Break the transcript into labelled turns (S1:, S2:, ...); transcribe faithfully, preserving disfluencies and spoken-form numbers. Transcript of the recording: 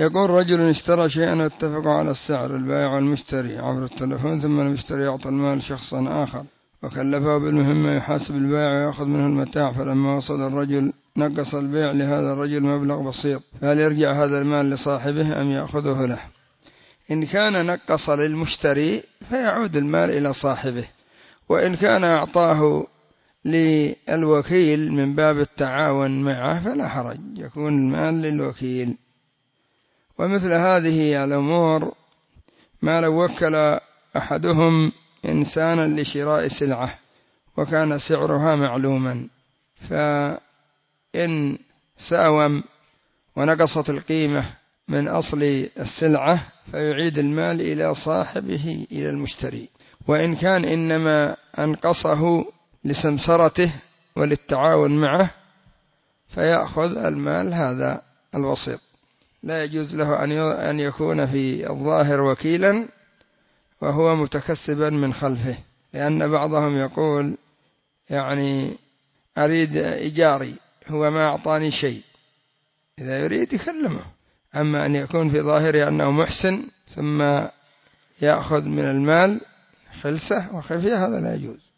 S1: يقول رجل اشترى شيئا واتفقوا على السعر البائع والمشتري عبر التلفون، ثم المشتري يعطي المال شخصا آخر وكلفه بالمهمة يحاسب البائع ويأخذ منه المتاع، فلما وصل الرجل نقص البيع لهذا الرجل مبلغ بسيط، فهل يرجع هذا المال لصاحبه أم يأخذه له؟ إن كان نقص للمشتري فيعود المال إلى صاحبه، وإن كان أعطاه للوكيل من باب التعاون معه فلا حرج، يكون المال للوكيل. ومثل هذه الأمور ما لو وكل أحدهم إنسانا لشراء سلعة وكان سعرها معلوما، فإن ساوم ونقصت القيمة من أصل السلعة فيعيد المال إلى صاحبه إلى المشتري. وإن كان إنما أنقصه لسمسرته وللتعاون معه فيأخذ المال هذا الوسيط. لا يجوز له أن يكون في الظاهر وكيلا وهو متكسبا من خلفه، لأن بعضهم يقول يعني أريد إيجاري، هو ما أعطاني شيء، إذا يريد يكلمه. أما أن يكون في ظاهره أنه محسن ثم يأخذ من المال خلسة وخفية هذا لا يجوز.